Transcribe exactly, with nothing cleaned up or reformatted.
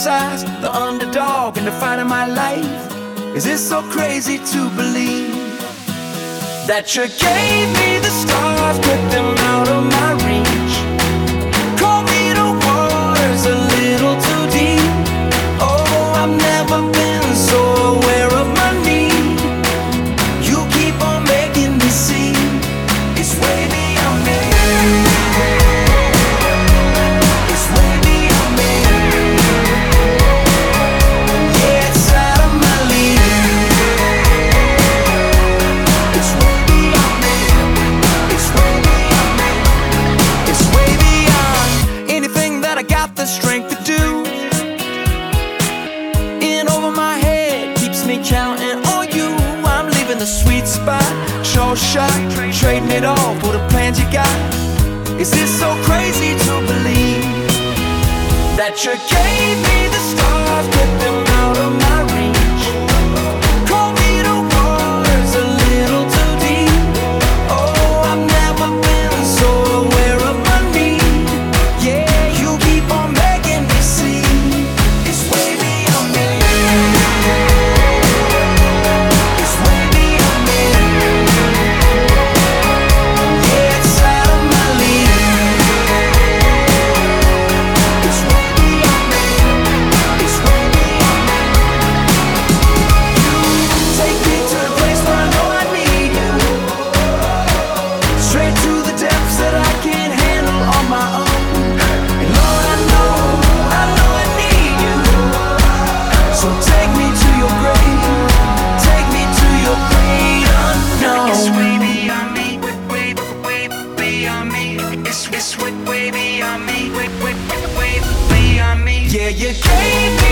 criticized, the underdog in the fight of my life. Is it so crazy to believe that you gave me the stars, put them out of my reach? Call me the waters a little too deep. Oh, I've never been so aware of my need. You keep on making me see it's way beyond me. It's way beyond me. Yeah, it's out of my league. It's way beyond me. It's way beyond me. It's way beyond anything that I got the strength to do. In over my head keeps me counting on you. I'm leaving the sweet spot, sure shot, trading it all for the plans you got. Is this so crazy to believe that you gave me the stars, put them out of my reach? Call me the waters a little too deep. Oh, I've never been so aware of my need. Yeah, you keep on making me see it's way beyond me. It's way beyond me. Yeah, it's out of my league. It's way beyond me. It's way beyond me. You take me to the place where I know I need you. Straight to the depths that I can't handle on my own. And Lord, I know, I know I need you. So take me to your grave. Take me to your great unknown. It's way beyond me, way, way, way beyond me. It's, it's way, way beyond me, way, way, way beyond me. Yeah, you gave me